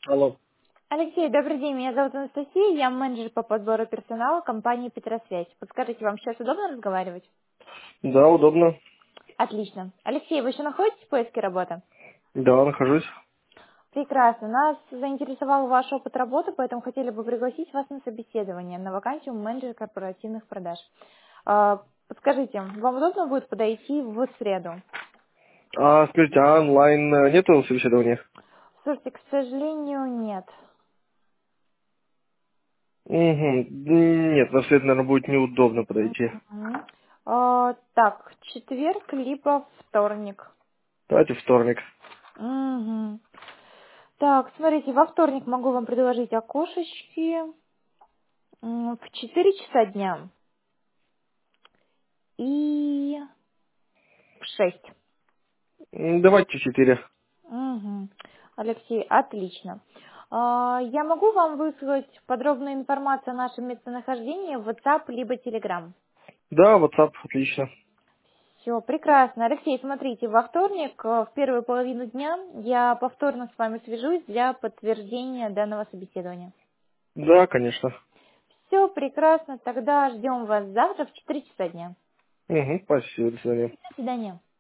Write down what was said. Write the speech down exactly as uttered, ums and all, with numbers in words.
Алло. Алексей, добрый день, меня зовут Анастасия, я менеджер по подбору персонала компании Петросвязь. Подскажите, вам сейчас удобно разговаривать? Да, удобно. Отлично. Алексей, вы еще находитесь в поиске работы? Да, нахожусь. Прекрасно. Нас заинтересовал ваш опыт работы, поэтому хотели бы пригласить вас на собеседование на вакансию менеджера корпоративных продаж. А, Подскажите, вам удобно будет подойти в среду? А, скажите, а онлайн э, нету собеседования? Слушайте, к сожалению, нет. Угу. Нет, на след, наверное, будет неудобно подойти. Мгм. А, Так, четверг либо вторник. Давайте вторник. Мгм. Так, смотрите, во вторник могу вам предложить окошечки м, в четыре часа дня и в шесть. М, Давайте четыре. Мгм. Алексей, отлично. А, Я могу вам выслать подробную информацию о нашем местонахождении в WhatsApp либо Telegram. Да, WhatsApp, отлично. Все, прекрасно. Алексей, смотрите, во вторник, э, в первую половину дня, я повторно с вами свяжусь для подтверждения данного собеседования. Да, конечно. Все, прекрасно. Тогда ждем вас завтра в четыре часа дня. Угу, спасибо, до свидания. До свидания.